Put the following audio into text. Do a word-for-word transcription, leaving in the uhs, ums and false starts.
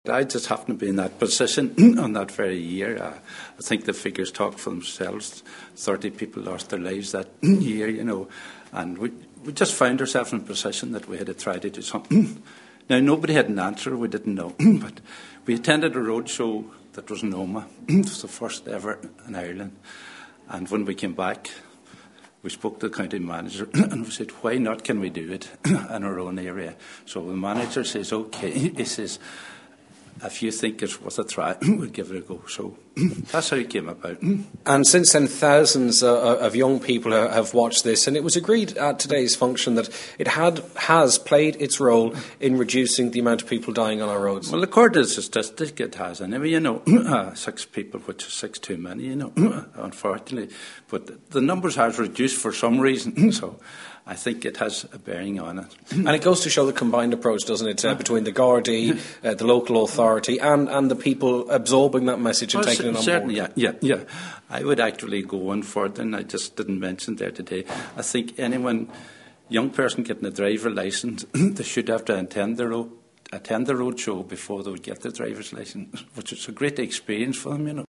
I just happened to be in that position on that very year. Uh, I think the figures talk for themselves. thirty people lost their lives that year, you know, and we, we just found ourselves in a position that we had to try to do something. Now, nobody had an answer, we didn't know, but we attended a roadshow that was in Omagh. It was the first ever in Ireland. And when we came back, we spoke to the county manager and we said, why not can we do it in our own area? So the manager says, OK, he says, if you think it's worth a try, we'll give it a go. So that's how it came about. And since then, thousands uh, of young people have watched this, and it was agreed at today's function that it had has played its role in reducing the amount of people dying on our roads. Well, according to the statistic, it has. Anyway, you know, uh, six people, which is six too many, you know, unfortunately. But the numbers have reduced for some reason, so I think it has a bearing on it. And it goes to show the combined approach, doesn't it, uh, between the Gardaí, uh, the local authority, and, and the people absorbing that message and well, taking it on certainly, board. Yeah, yeah, yeah. I would actually go on further, and I just didn't mention there today. I think anyone, young person getting a driver licence, they should have to attend the road, attend the road show before they would get the driver's licence, which is a great experience for them, you know.